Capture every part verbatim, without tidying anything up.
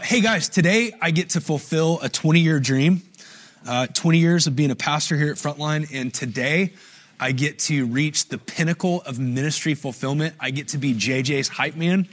hey guys, today I get to fulfill a twenty-year dream, uh, twenty years of being a pastor here at Frontline, and today I get to reach the pinnacle of ministry fulfillment. I get to be J J's hype man.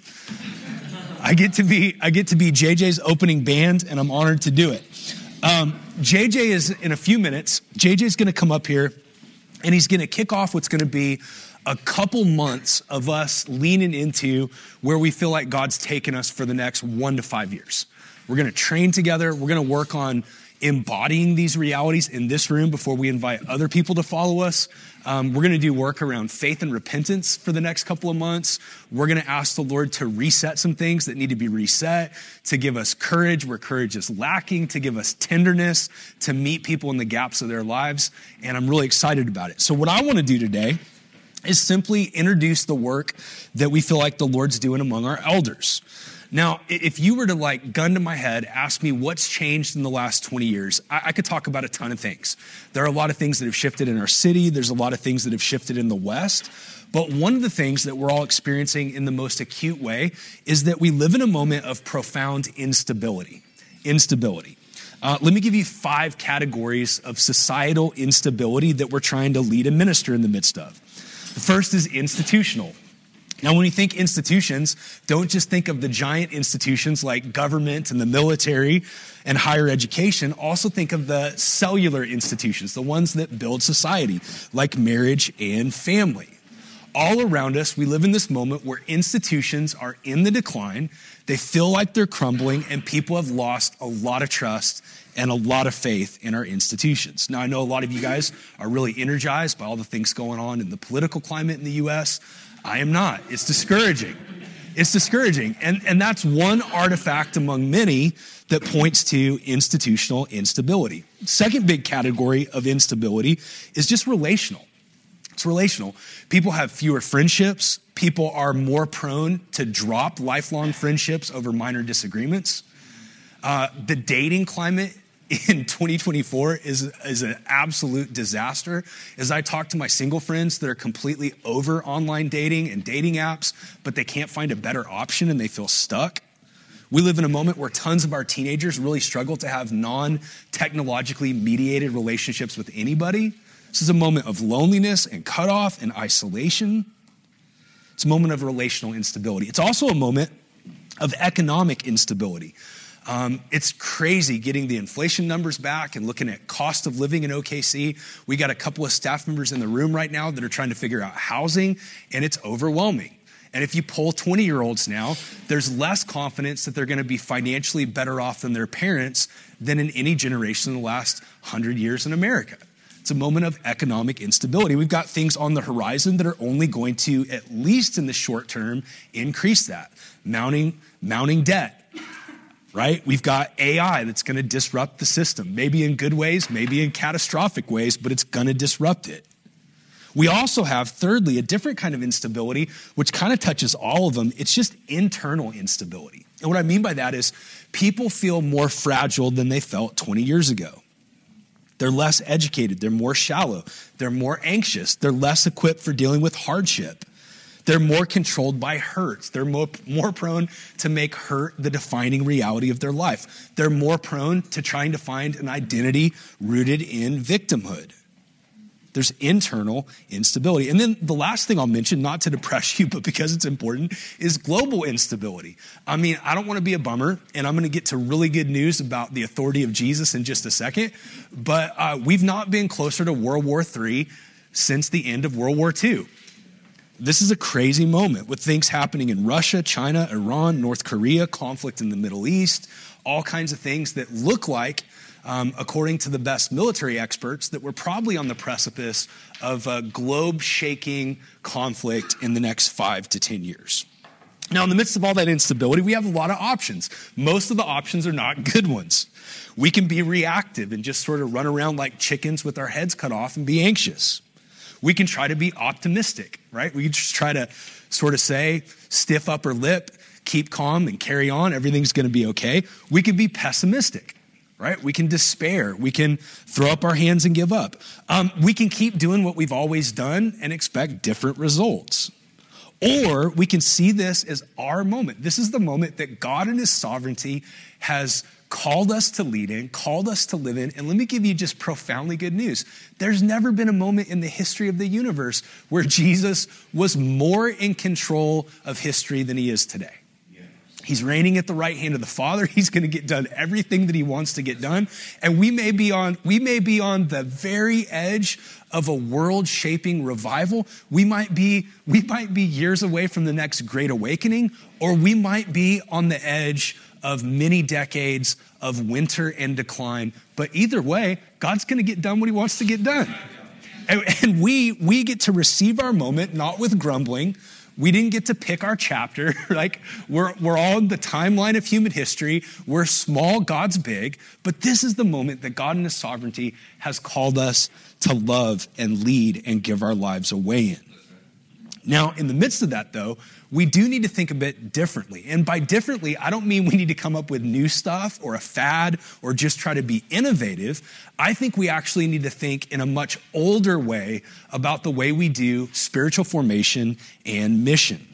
I get to be I get to be J J's opening band, and I'm honored to do it. Um, J J is in a few minutes. J J's going to come up here, and he's going to kick off what's going to be a couple months of us leaning into where we feel like God's taken us for the next one to five years. We're going to train together. We're going to work on embodying these realities in this room before we invite other people to follow us. Um, we're going to do work around faith and repentance for the next couple of months. We're going to ask the Lord to reset some things that need to be reset, to give us courage where courage is lacking, to give us tenderness, to meet people in the gaps of their lives. And I'm really excited about it. So what I want to do today is simply introduce the work that we feel like the Lord's doing among our elders. Now, if you were to like gun to my head, ask me what's changed in the last twenty years, I, I could talk about a ton of things. There are a lot of things that have shifted in our city. There's a lot of things that have shifted in the West. But one of the things that we're all experiencing in the most acute way is that we live in a moment of profound instability. Instability. Uh, let me give you five categories of societal instability that we're trying to lead and minister in the midst of. The first is institutional. Now, when you think institutions, don't just think of the giant institutions like government and the military and higher education. Also think of the cellular institutions, the ones that build society, like marriage and family. All around us, we live in this moment where institutions are in the decline, they feel like they're crumbling, and people have lost a lot of trust and a lot of faith in our institutions. Now, I know a lot of you guys are really energized by all the things going on in the political climate in the U S. I am not. It's discouraging. It's discouraging. And, and that's one artifact among many that points to institutional instability. Second big category of instability is just relational. It's relational. People have fewer friendships. People are more prone to drop lifelong friendships over minor disagreements. Uh, the dating climate in twenty twenty-four is, is an absolute disaster. As I talk to my single friends that are completely over online dating and dating apps, but they can't find a better option and they feel stuck. We live in a moment where tons of our teenagers really struggle to have non-technologically mediated relationships with anybody. This is a moment of loneliness and cutoff and isolation. It's a moment of relational instability. It's also a moment of economic instability. Um, it's crazy getting the inflation numbers back and looking at cost of living in O K C. We got a couple of staff members in the room right now that are trying to figure out housing, and it's overwhelming. And if you poll twenty-year-olds now, there's less confidence that they're going to be financially better off than their parents than in any generation in the last hundred years in America. It's a moment of economic instability. We've got things on the horizon that are only going to, at least in the short term, increase that. Mounting, mounting debt. Right? We've got A I that's going to disrupt the system, maybe in good ways, maybe in catastrophic ways, but it's going to disrupt it. We also have, thirdly, a different kind of instability, which kind of touches all of them. It's just internal instability. And what I mean by that is people feel more fragile than they felt twenty years ago. They're less educated. They're more shallow. They're more anxious. They're less equipped for dealing with hardship. They're more controlled by hurt. They're more, more prone to make hurt the defining reality of their life. They're more prone to trying to find an identity rooted in victimhood. There's internal instability. And then the last thing I'll mention, not to depress you, but because it's important, is global instability. I mean, I don't want to be a bummer, and I'm going to get to really good news about the authority of Jesus in just a second, but uh, we've not been closer to World War Three since the end of World War Two. This is a crazy moment with things happening in Russia, China, Iran, North Korea, conflict in the Middle East, all kinds of things that look like, um, according to the best military experts, that we're probably on the precipice of a globe-shaking conflict in the next five to ten years. Now, in the midst of all that instability, we have a lot of options. Most of the options are not good ones. We can be reactive and just sort of run around like chickens with our heads cut off and be anxious. We can try to be optimistic, right? We can just try to sort of say, stiff upper lip, keep calm and carry on. Everything's going to be okay. We can be pessimistic, right? We can despair. We can throw up our hands and give up. Um, we can keep doing what we've always done and expect different results. Or we can see this as our moment. This is the moment that God in his sovereignty has called us to lead in, called us to live in. And let me give you just profoundly good news. There's never been a moment in the history of the universe where Jesus was more in control of history than he is today. He's reigning at the right hand of the Father. He's going to get done everything that he wants to get done. And we may be on, we may be on the very edge of a world-shaping revival. We might be, we might be years away from the next great awakening, or we might be on the edge of many decades of winter and decline. But either way, God's going to get done what he wants to get done. And, and we, we get to receive our moment, not with grumbling. We didn't get to pick our chapter. Like we're, we're all in the timeline of human history. We're small, God's big. But this is the moment that God in his sovereignty has called us to love and lead and give our lives away in. Now, in the midst of that, though, we do need to think a bit differently. And by differently, I don't mean we need to come up with new stuff or a fad or just try to be innovative. I think we actually need to think in a much older way about the way we do spiritual formation and mission.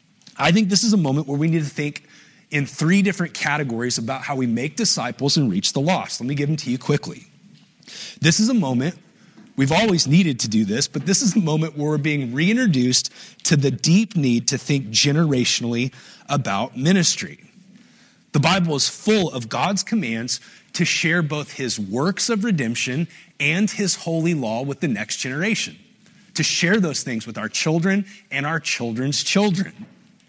I think this is a moment where we need to think in three different categories about how we make disciples and reach the lost. Let me give them to you quickly. This is a moment. We've always needed to do this, but this is a moment where we're being reintroduced to the deep need to think generationally about ministry. The Bible is full of God's commands to share both his works of redemption and his holy law with the next generation, to share those things with our children and our children's children.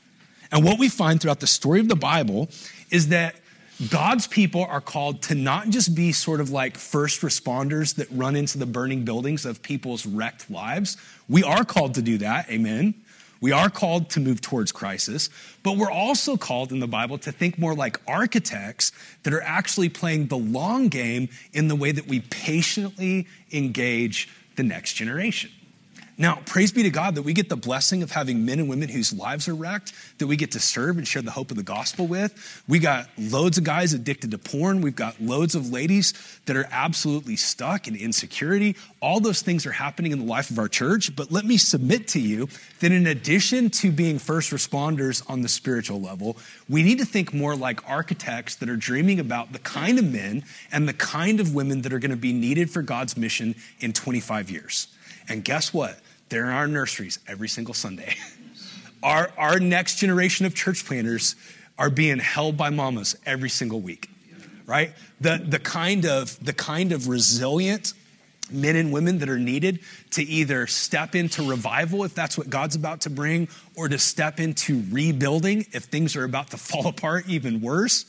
And what we find throughout the story of the Bible is that God's people are called to not just be sort of like first responders that run into the burning buildings of people's wrecked lives. We are called to do that, amen. We are called to move towards crisis, but we're also called in the Bible to think more like architects that are actually playing the long game in the way that we patiently engage the next generation. Now, praise be to God that we get the blessing of having men and women whose lives are wrecked, that we get to serve and share the hope of the gospel with. We got loads of guys addicted to porn. We've got loads of ladies that are absolutely stuck in insecurity. All those things are happening in the life of our church. But let me submit to you that in addition to being first responders on the spiritual level, we need to think more like architects that are dreaming about the kind of men and the kind of women that are going to be needed for God's mission in twenty-five years. And guess what? They're in our nurseries every single Sunday. Our, our next generation of church planters are being held by mamas every single week, right? The, the, kind of, the kind of resilient men and women that are needed to either step into revival if that's what God's about to bring, or to step into rebuilding if things are about to fall apart even worse.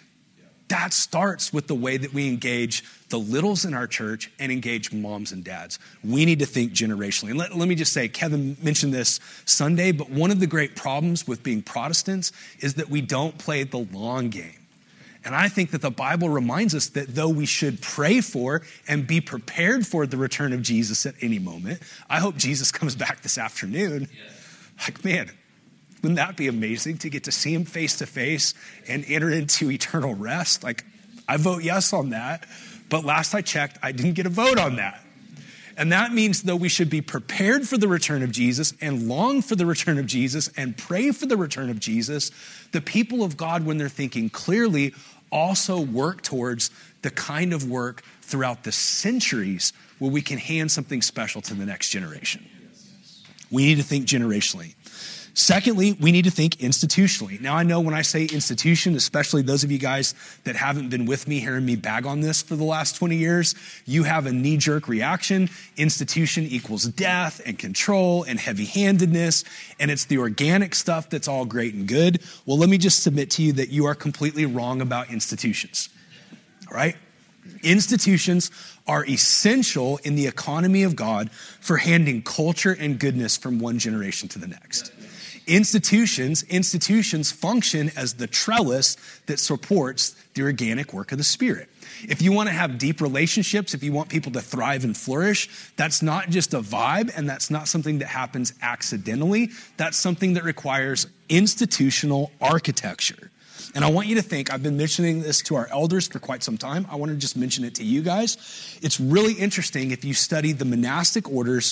That starts with the way that we engage the littles in our church and engage moms and dads. We need to think generationally. And let, let me just say, Kevin mentioned this Sunday, but one of the great problems with being Protestants is that we don't play the long game. And I think that the Bible reminds us that though we should pray for and be prepared for the return of Jesus at any moment, I hope Jesus comes back this afternoon. Yes. Like, man, wouldn't that be amazing to get to see him face to face and enter into eternal rest? Like, I vote yes on that. But last I checked, I didn't get a vote on that. And that means though we should be prepared for the return of Jesus and long for the return of Jesus and pray for the return of Jesus, the people of God, when they're thinking clearly, also work towards the kind of work throughout the centuries where we can hand something special to the next generation. We need to think generationally. Secondly, we need to think institutionally. Now, I know when I say institution, especially those of you guys that haven't been with me hearing me bag on this for the last twenty years, you have a knee-jerk reaction. Institution equals death and control and heavy-handedness, and it's the organic stuff that's all great and good. Well, let me just submit to you that you are completely wrong about institutions, all right? Institutions are essential in the economy of God for handing culture and goodness from one generation to the next. Institutions, institutions function as the trellis that supports the organic work of the Spirit. If you want to have deep relationships, if you want people to thrive and flourish, that's not just a vibe, and that's not something that happens accidentally. That's something that requires institutional architecture. And I want you to think, I've been mentioning this to our elders for quite some time. I want to just mention it to you guys. It's really interesting if you study the monastic orders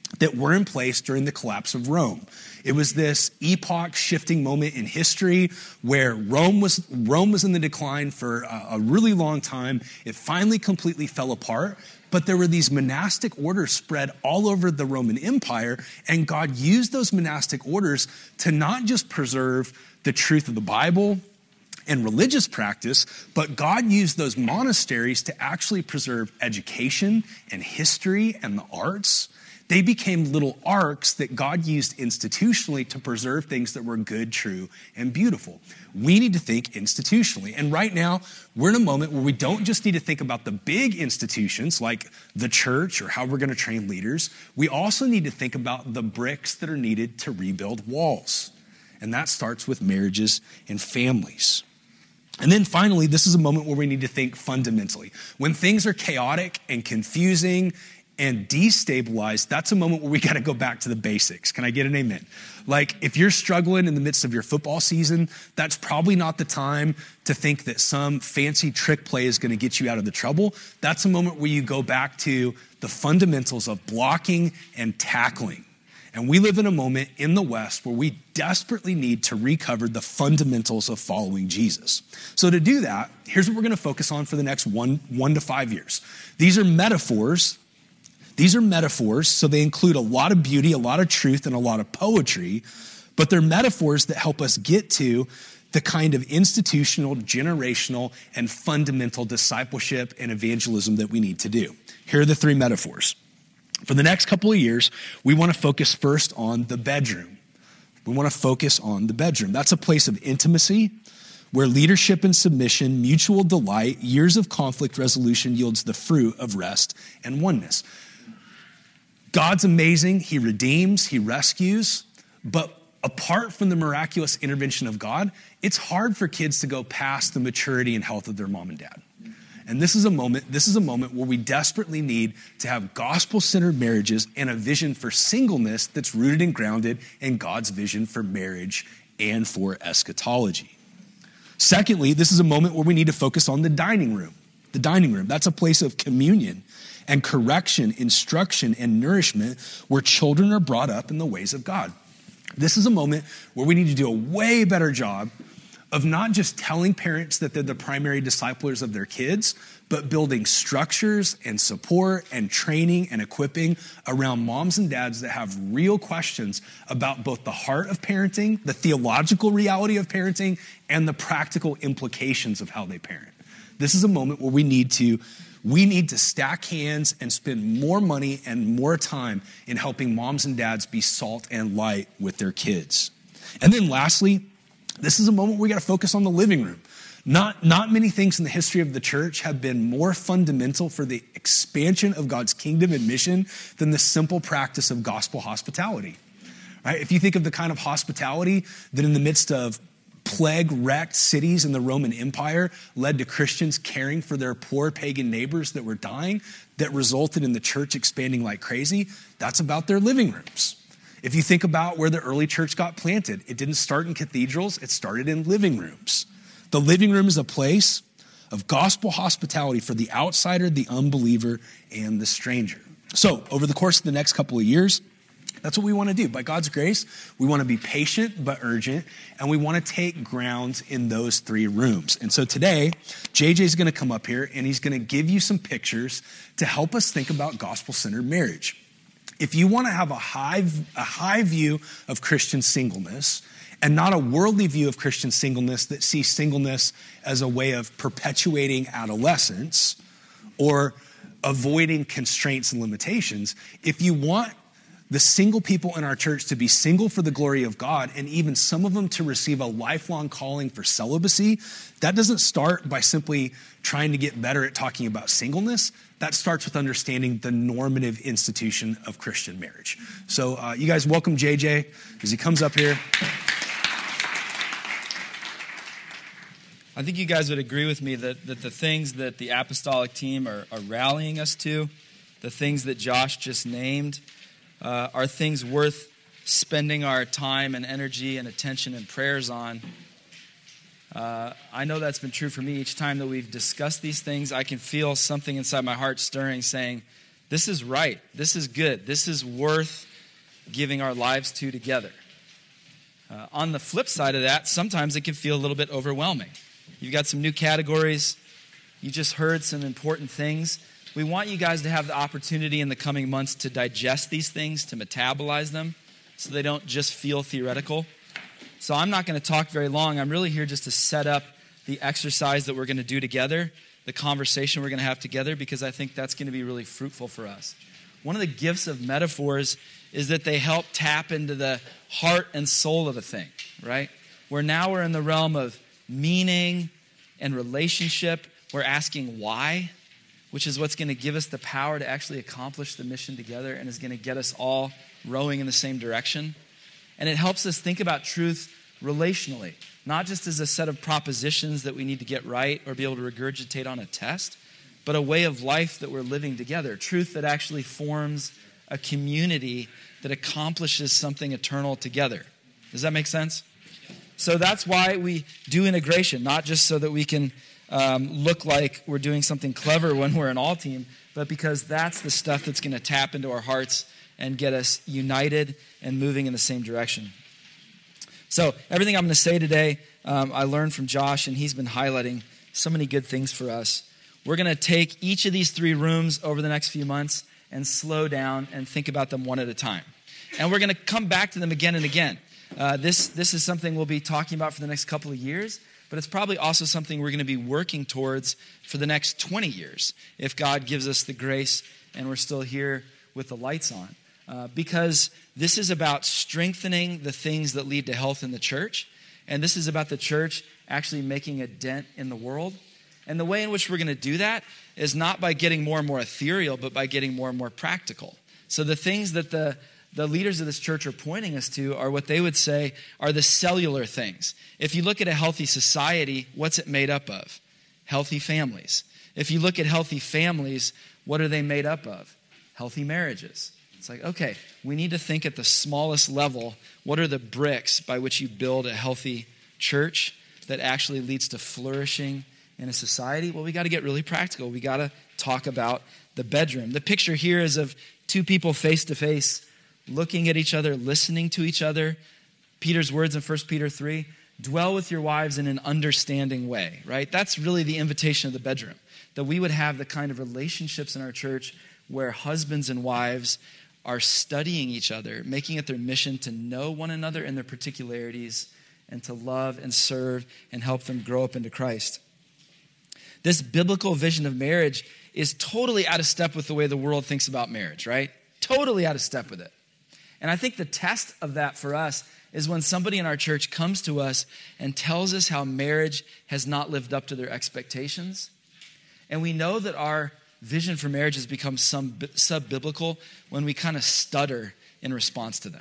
that were in place during the collapse of Rome. It was this epoch-shifting moment in history where Rome was Rome was in the decline for a, a really long time. It finally completely fell apart, but there were these monastic orders spread all over the Roman Empire, and God used those monastic orders to not just preserve the truth of the Bible and religious practice, but God used those monasteries to actually preserve education and history and the arts. They became little arcs that God used institutionally to preserve things that were good, true, and beautiful. We need to think institutionally. And right now, we're in a moment where we don't just need to think about the big institutions like the church or how we're going to train leaders. We also need to think about the bricks that are needed to rebuild walls. And that starts with marriages and families. And then finally, this is a moment where we need to think fundamentally. When things are chaotic and confusing and destabilized, that's a moment where we got to go back to the basics. Can I get an amen? Like, if you're struggling in the midst of your football season, that's probably not the time to think that some fancy trick play is going to get you out of the trouble. That's a moment where you go back to the fundamentals of blocking and tackling. And we live in a moment in the West where we desperately need to recover the fundamentals of following Jesus. So to do that, here's what we're going to focus on for the next one, one to five years. These are metaphors. These are metaphors, so they include a lot of beauty, a lot of truth, and a lot of poetry, but they're metaphors that help us get to the kind of institutional, generational, and fundamental discipleship and evangelism that we need to do. Here are the three metaphors. For the next couple of years, we want to focus first on the bedroom. We want to focus on the bedroom. That's a place of intimacy where leadership and submission, mutual delight, years of conflict resolution yields the fruit of rest and oneness. God's amazing. He redeems, he rescues, but apart from the miraculous intervention of God, it's hard for kids to go past the maturity and health of their mom and dad. And this is a moment, this is a moment where we desperately need to have gospel-centered marriages and a vision for singleness that's rooted and grounded in God's vision for marriage and for eschatology. Secondly, this is a moment where we need to focus on the dining room. The dining room, that's a place of communion and correction, instruction, and nourishment where children are brought up in the ways of God. This is a moment where we need to do a way better job of not just telling parents that they're the primary disciplers of their kids, but building structures and support and training and equipping around moms and dads that have real questions about both the heart of parenting, the theological reality of parenting, and the practical implications of how they parent. This is a moment where we need to We need to stack hands and spend more money and more time in helping moms and dads be salt and light with their kids. And then lastly, this is a moment where we got to focus on the living room. Not, not many things in the history of the church have been more fundamental for the expansion of God's kingdom and mission than the simple practice of gospel hospitality. Right? If you think of the kind of hospitality that in the midst of plague-wrecked cities in the Roman Empire led to Christians caring for their poor pagan neighbors that were dying, that resulted in the church expanding like crazy, that's about their living rooms. If you think about where the early church got planted, it didn't start in cathedrals, it started in living rooms. The living room is a place of gospel hospitality for the outsider, the unbeliever, and the stranger. So, over the course of the next couple of years, that's what we want to do. By God's grace, we want to be patient but urgent, and we want to take ground in those three rooms. And so today, J J's going to come up here, and he's going to give you some pictures to help us think about gospel-centered marriage. If you want to have a high, a high view of Christian singleness, and not a worldly view of Christian singleness that sees singleness as a way of perpetuating adolescence or avoiding constraints and limitations, if you want the single people in our church to be single for the glory of God, and even some of them to receive a lifelong calling for celibacy, that doesn't start by simply trying to get better at talking about singleness. That starts with understanding the normative institution of Christian marriage. So uh, you guys welcome J J as he comes up here. I think you guys would agree with me that, that the things that the apostolic team are, are rallying us to, the things that Josh just named, Uh, are things worth spending our time and energy and attention and prayers on. Uh, I know that's been true for me. Each time that we've discussed these things, I can feel something inside my heart stirring, saying, This is right. This is good. This is worth giving our lives to together. Uh, on the flip side of that, sometimes it can feel a little bit overwhelming. You've got some new categories. You just heard some important things. We want you guys to have the opportunity in the coming months to digest these things, to metabolize them, so they don't just feel theoretical. So I'm not going to talk very long. I'm really here just to set up the exercise that we're going to do together, the conversation we're going to have together, because I think that's going to be really fruitful for us. One of the gifts of metaphors is that they help tap into the heart and soul of a thing, right? Where now we're in the realm of meaning and relationship. We're asking why, which is what's going to give us the power to actually accomplish the mission together and is going to get us all rowing in the same direction. And it helps us think about truth relationally, not just as a set of propositions that we need to get right or be able to regurgitate on a test, but a way of life that we're living together. Truth that actually forms a community that accomplishes something eternal together. Does that make sense? So that's why we do integration, not just so that we can um, look like we're doing something clever when we're an all team, but because that's the stuff that's going to tap into our hearts and get us united and moving in the same direction. So everything I'm going to say today, um, I learned from Josh, and he's been highlighting so many good things for us. We're going to take each of these three rooms over the next few months and slow down and think about them one at a time. And we're going to come back to them again and again. Uh, this, this is something we'll be talking about for the next couple of years, but it's probably also something we're going to be working towards for the next twenty years, if God gives us the grace and we're still here with the lights on. Uh, because this is about strengthening the things that lead to health in the church, and this is about the church actually making a dent in the world. And the way in which we're going to do that is not by getting more and more ethereal, but by getting more and more practical. So the things that the, the leaders of this church are pointing us to are what they would say are the cellular things. If you look at a healthy society, what's it made up of? Healthy families. If you look at healthy families, what are they made up of? Healthy marriages. It's like, okay, we need to think at the smallest level, what are the bricks by which you build a healthy church that actually leads to flourishing in a society? Well, we got to get really practical. We got to talk about the bedroom. The picture here is of two people face to face, looking at each other, listening to each other. Peter's words in First Peter three, dwell with your wives in an understanding way, right? That's really the invitation of the bedroom, that we would have the kind of relationships in our church where husbands and wives are studying each other, making it their mission to know one another and their particularities and to love and serve and help them grow up into Christ. This biblical vision of marriage is totally out of step with the way the world thinks about marriage, right? Totally out of step with it. And I think the test of that for us is when somebody in our church comes to us and tells us how marriage has not lived up to their expectations. And we know that our vision for marriage has become some sub-biblical when we kind of stutter in response to them.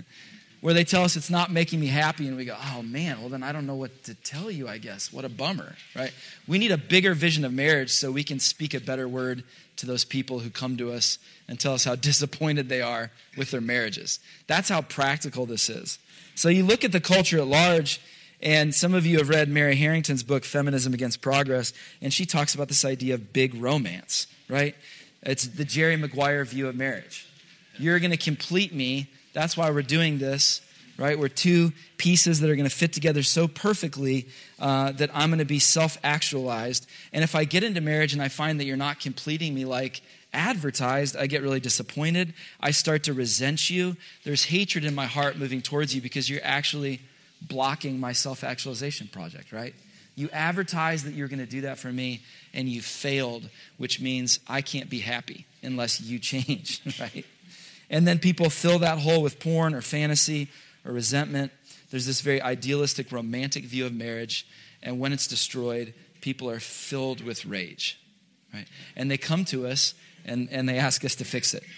Where they tell us it's not making me happy, and we go, oh man, well then I don't know what to tell you, I guess. What a bummer, right? We need a bigger vision of marriage so we can speak a better word to those people who come to us and tell us how disappointed they are with their marriages. That's how practical this is. So you look at the culture at large, and some of you have read Mary Harrington's book, Feminism Against Progress, and she talks about this idea of big romance, right? It's the Jerry Maguire view of marriage. You're going to complete me. That's why we're doing this, right? We're two pieces that are going to fit together so perfectly uh, that I'm going to be self-actualized. And if I get into marriage and I find that you're not completing me like advertised, I get really disappointed. I start to resent you. There's hatred in my heart moving towards you because you're actually blocking my self-actualization project, right? You advertise that you're going to do that for me, and you failed, which means I can't be happy unless you change, right? And then people fill that hole with porn or fantasy or resentment. There's this very idealistic, romantic view of marriage, and when it's destroyed, people are filled with rage, right? And they come to us, and, and they ask us to fix it.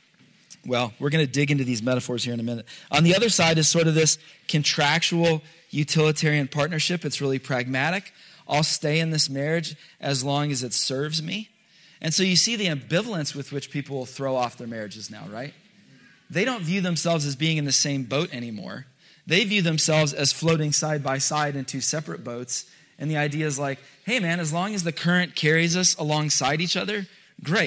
Well, we're going to dig into these metaphors here in a minute. On the other side is sort of this contractual utilitarian partnership. It's really pragmatic. I'll stay in this marriage as long as it serves me. And so you see the ambivalence with which people will throw off their marriages now, right? They don't view themselves as being in the same boat anymore. They view themselves as floating side by side in two separate boats. And the idea is like, hey man, as long as the current carries us alongside each other, great.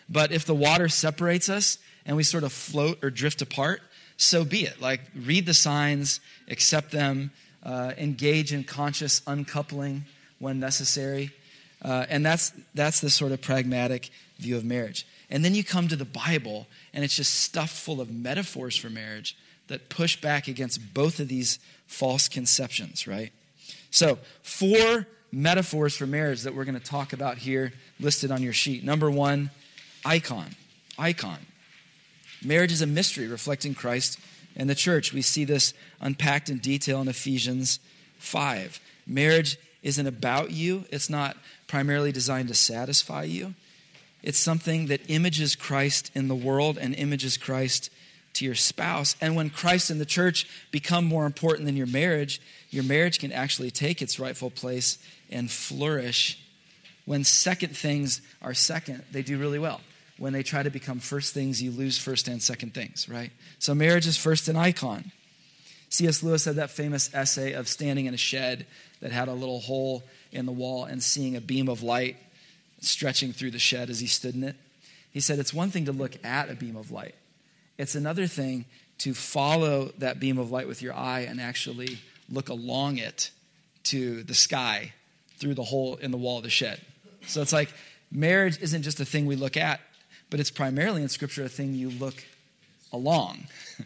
But if the water separates us and we sort of float or drift apart, so be it. Like, read the signs, accept them, uh, engage in conscious uncoupling when necessary. Uh, and that's that's the sort of pragmatic view of marriage. And then you come to the Bible, and it's just stuffed full of metaphors for marriage that push back against both of these false conceptions, right? So, four metaphors for marriage that we're going to talk about here, listed on your sheet. Number one, icon. Icon. Marriage is a mystery reflecting Christ and the church. We see this unpacked in detail in Ephesians five. Marriage isn't about you. It's not primarily designed to satisfy you. It's something that images Christ in the world and images Christ to your spouse. And when Christ and the church become more important than your marriage, your marriage can actually take its rightful place and flourish. When second things are second, they do really well. When they try to become first things, you lose first and second things, right? So marriage is first an icon. C S Lewis had that famous essay of standing in a shed that had a little hole in the wall and seeing a beam of light stretching through the shed as he stood in it. He said, it's one thing to look at a beam of light. It's another thing to follow that beam of light with your eye and actually look along it to the sky through the hole in the wall of the shed. So it's like marriage isn't just a thing we look at, but it's primarily in Scripture a thing you look along.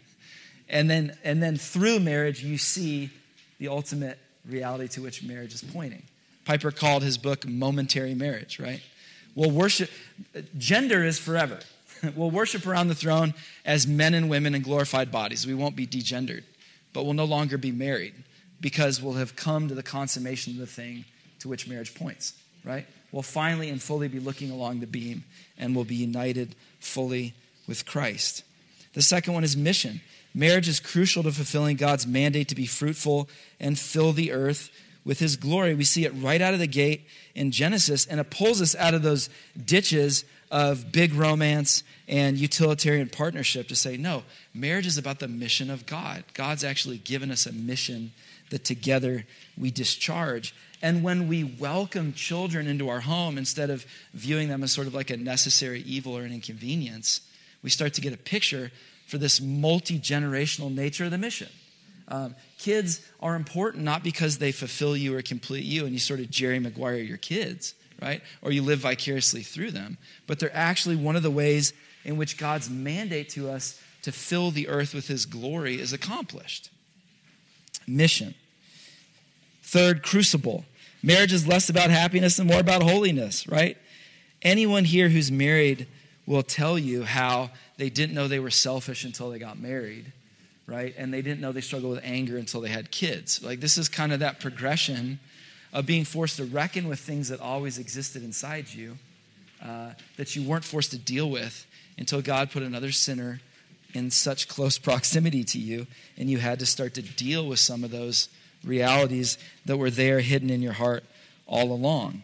and then and then through marriage, you see the ultimate reality to which marriage is pointing. Piper called his book Momentary Marriage, right? We'll worship, gender is forever. We'll worship around the throne as men and women in glorified bodies. We won't be degendered, but we'll no longer be married because we'll have come to the consummation of the thing to which marriage points, right? We'll finally and fully be looking along the beam and we'll be united fully with Christ. The second one is mission. Marriage is crucial to fulfilling God's mandate to be fruitful and fill the earth with his glory. We see it right out of the gate in Genesis, and it pulls us out of those ditches of big romance and utilitarian partnership to say, no, marriage is about the mission of God. God's actually given us a mission that together we discharge. And when we welcome children into our home, instead of viewing them as sort of like a necessary evil or an inconvenience, we start to get a picture for this multi-generational nature of the mission. Um, kids are important not because they fulfill you or complete you and you sort of Jerry Maguire your kids, right? Or you live vicariously through them. But they're actually one of the ways in which God's mandate to us to fill the earth with his glory is accomplished. Mission. Third, crucible. Marriage is less about happiness and more about holiness, right? Anyone here who's married will tell you how they didn't know they were selfish until they got married, right? And they didn't know they struggled with anger until they had kids. Like, this is kind of that progression of being forced to reckon with things that always existed inside you, uh, that you weren't forced to deal with until God put another sinner in such close proximity to you, and you had to start to deal with some of those realities that were there hidden in your heart all along.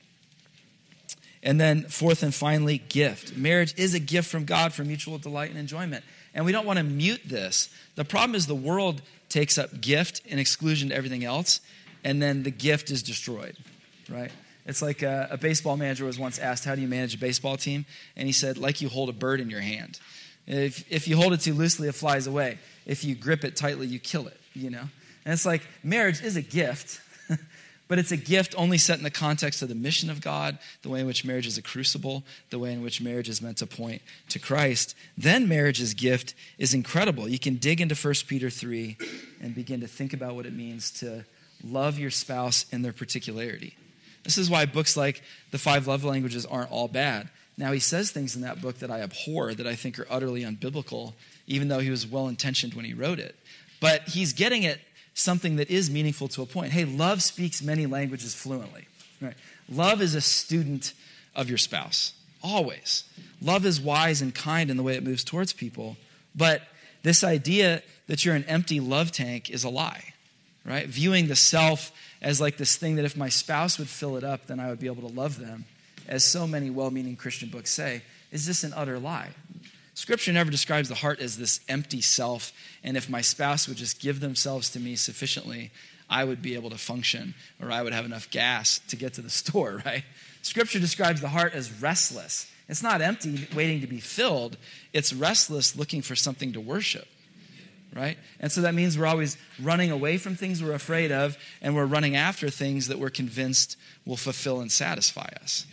And then fourth and finally, gift. Marriage is a gift from God for mutual delight and enjoyment. And we don't want to mute this. The problem is the world takes up gift in exclusion to everything else, and then the gift is destroyed, right? It's like a, a baseball manager was once asked, how do you manage a baseball team? And he said, like you hold a bird in your hand. If, if you hold it too loosely, it flies away. If you grip it tightly, you kill it, you know? And it's like marriage is a gift, but it's a gift only set in the context of the mission of God, the way in which marriage is a crucible, the way in which marriage is meant to point to Christ. Then marriage's gift is incredible. You can dig into First Peter three and begin to think about what it means to love your spouse in their particularity. This is why books like The Five Love Languages aren't all bad. Now, he says things in that book that I abhor, that I think are utterly unbiblical, even though he was well-intentioned when he wrote it. But he's getting at something that is meaningful to a point. Hey, love speaks many languages fluently. Right? Love is a student of your spouse, always. Love is wise and kind in the way it moves towards people. But this idea that you're an empty love tank is a lie, right? Viewing the self as like this thing that if my spouse would fill it up, then I would be able to love them, as so many well-meaning Christian books say, is just an utter lie. Scripture never describes the heart as this empty self, and if my spouse would just give themselves to me sufficiently, I would be able to function or I would have enough gas to get to the store, right? Scripture describes the heart as restless. It's not empty, waiting to be filled. It's restless, looking for something to worship, right? And so that means we're always running away from things we're afraid of, and we're running after things that we're convinced will fulfill and satisfy us.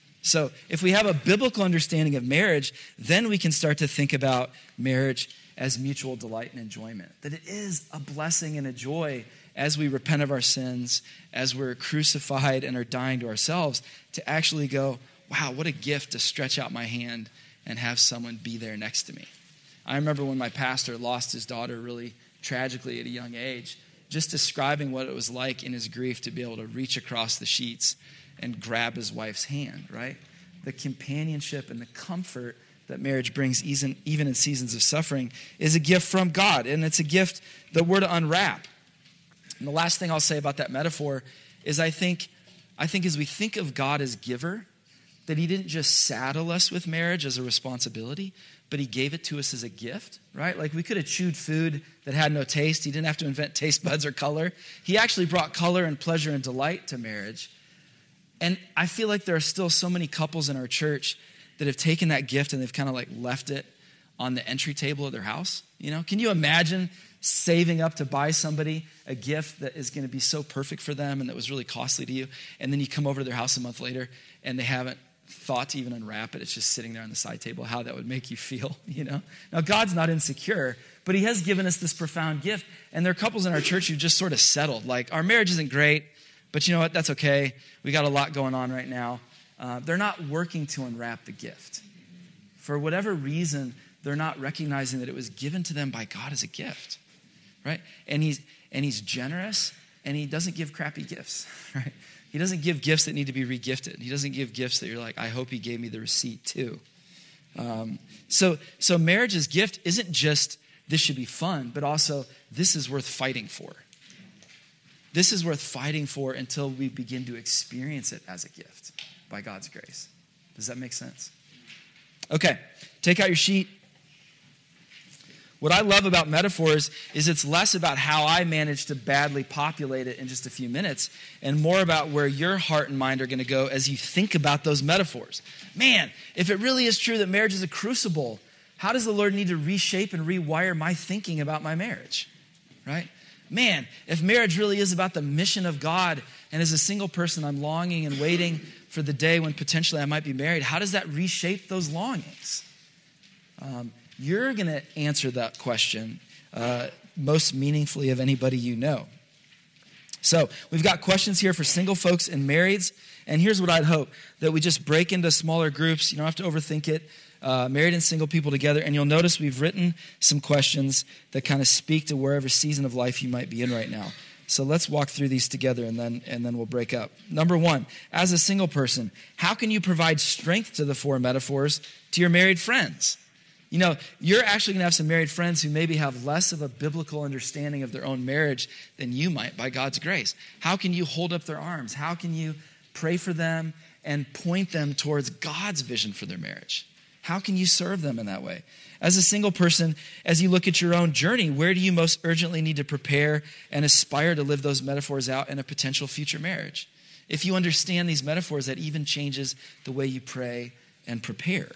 So if we have a biblical understanding of marriage, then we can start to think about marriage as mutual delight and enjoyment. That it is a blessing and a joy as we repent of our sins, as we're crucified and are dying to ourselves, to actually go, wow, what a gift to stretch out my hand and have someone be there next to me. I remember when my pastor lost his daughter really tragically at a young age, just describing what it was like in his grief to be able to reach across the sheets and grab his wife's hand, right? The companionship and the comfort that marriage brings, even, even in seasons of suffering, is a gift from God, and it's a gift that we're to unwrap. And the last thing I'll say about that metaphor is I think, I think as we think of God as giver, that he didn't just saddle us with marriage as a responsibility, but he gave it to us as a gift, right? Like we could have chewed food that had no taste. He didn't have to invent taste buds or color. He actually brought color and pleasure and delight to marriage. And I feel like there are still so many couples in our church that have taken that gift and they've kind of like left it on the entry table of their house. You know, can you imagine saving up to buy somebody a gift that is going to be so perfect for them and that was really costly to you, and then you come over to their house a month later and they haven't thought to even unwrap it. It's just sitting there on the side table, how that would make you feel, you know? Now, God's not insecure, but he has given us this profound gift. And there are couples in our church who just sort of settled. Like, our marriage isn't great, but you know what? That's okay. We got a lot going on right now. Uh, they're not working to unwrap the gift. For whatever reason, they're not recognizing that it was given to them by God as a gift, right? And he's, and he's generous, and he doesn't give crappy gifts, right? He doesn't give gifts that need to be regifted. He doesn't give gifts that you're like, I hope he gave me the receipt too. Um, so, so marriage's gift isn't just this should be fun, but also this is worth fighting for. This is worth fighting for until we begin to experience it as a gift by God's grace. Does that make sense? Okay, take out your sheet. What I love about metaphors is it's less about how I manage to badly populate it in just a few minutes and more about where your heart and mind are going to go as you think about those metaphors. Man, if it really is true that marriage is a crucible, how does the Lord need to reshape and rewire my thinking about my marriage, right? Man, if marriage really is about the mission of God, and as a single person I'm longing and waiting for the day when potentially I might be married, how does that reshape those longings? Um, You're going to answer that question uh, most meaningfully of anybody you know. So we've got questions here for single folks and marrieds. And here's what I'd hope, that we just break into smaller groups. You don't have to overthink it. Uh, married and single people together. And you'll notice we've written some questions that kind of speak to wherever season of life you might be in right now. So let's walk through these together and then, and then we'll break up. Number one, as a single person, how can you provide strength to the four metaphors to your married friends? You know, you're actually going to have some married friends who maybe have less of a biblical understanding of their own marriage than you might by God's grace. How can you hold up their arms? How can you pray for them and point them towards God's vision for their marriage? How can you serve them in that way? As a single person, as you look at your own journey, where do you most urgently need to prepare and aspire to live those metaphors out in a potential future marriage? If you understand these metaphors, that even changes the way you pray and prepare.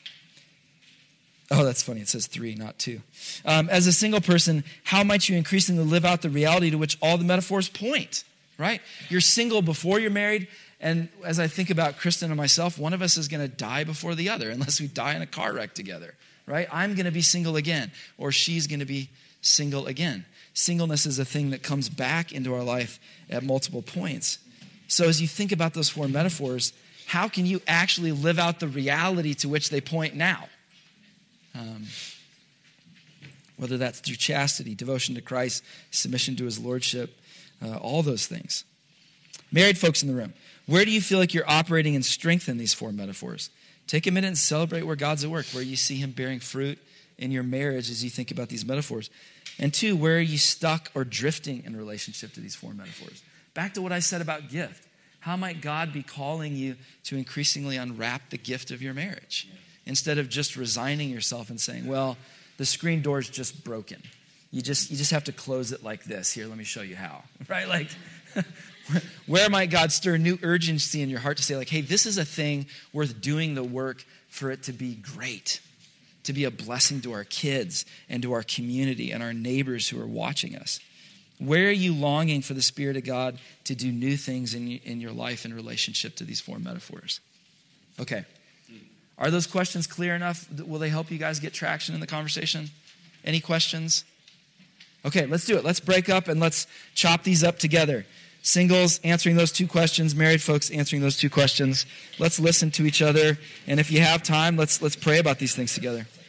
Oh, that's funny. It says three, not two. Um, as a single person, how might you increasingly live out the reality to which all the metaphors point, right? You're single before you're married. And as I think about Kristen and myself, one of us is going to die before the other unless we die in a car wreck together, right? I'm going to be single again, or she's going to be single again. Singleness is a thing that comes back into our life at multiple points. So as you think about those four metaphors, how can you actually live out the reality to which they point now? Um, whether that's through chastity, devotion to Christ, submission to his lordship, uh, all those things. Married folks in the room, where do you feel like you're operating in strength in these four metaphors? Take a minute and celebrate where God's at work, where you see him bearing fruit in your marriage as you think about these metaphors. And two, where are you stuck or drifting in relationship to these four metaphors? Back to what I said about gift. How might God be calling you to increasingly unwrap the gift of your marriage? Instead of just resigning yourself and saying, well, the screen door's just broken. you just you just have to close it like this. Here, let me show you how. Right? Like, where might God stir new urgency in your heart to say, like, hey, this is a thing worth doing the work for it to be great, to be a blessing to our kids and to our community and our neighbors who are watching us? Where are you longing for the Spirit of God to do new things in, in your life in relationship to these four metaphors? Okay. Are those questions clear enough? Will they help you guys get traction in the conversation? Any questions? Okay, let's do it. Let's break up and let's chop these up together. Singles answering those two questions, married folks answering those two questions. Let's listen to each other. And if you have time, let's let's pray about these things together.